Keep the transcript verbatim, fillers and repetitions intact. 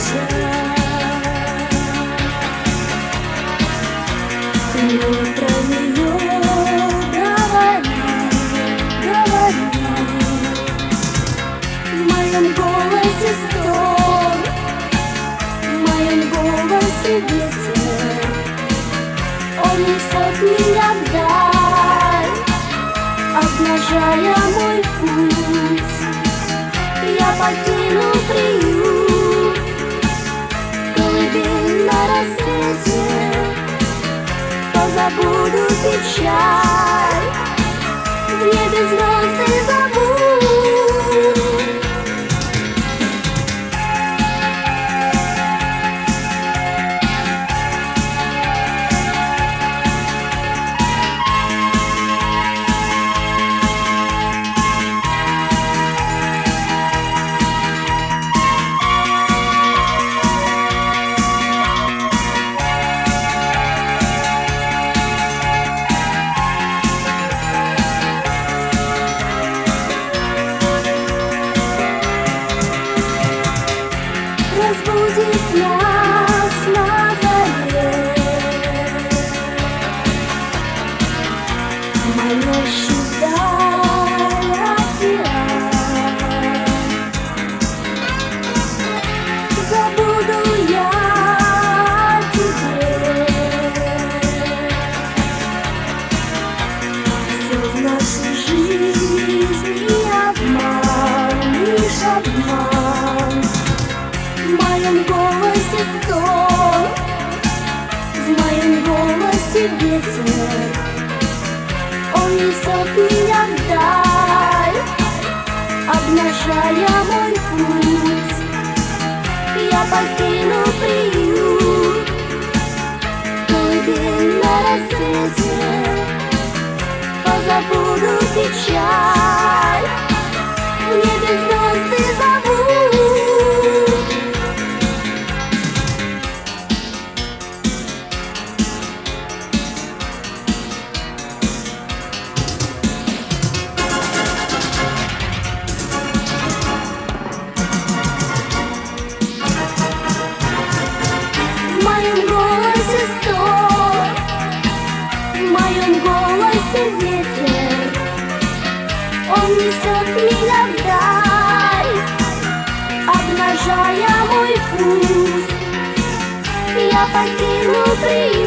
Ты мне про нее говори, говори. В моем голосе стон, в моем голосе ветер. Он несет меня вдаль, обнажая мой путь. Я покину приют, колыбель на рассвете. Позабуду печаль, в небе звезды зовут. Разбудит нас на заре манящий вдаль океан. Забуду я о тебе, все в нашей жизни обман, лишь обман. В моем голосе стон, в моем голосе ветер. Он несет меня вдаль, обнажая мой путь. Я покину приют, колыбель на рассвете. Позабуду печаль, в небе звезды зовут. В моем голосе стон, в моем голосе ветер. Он несет меня вдаль, обнажая мой путь. Я покину приют.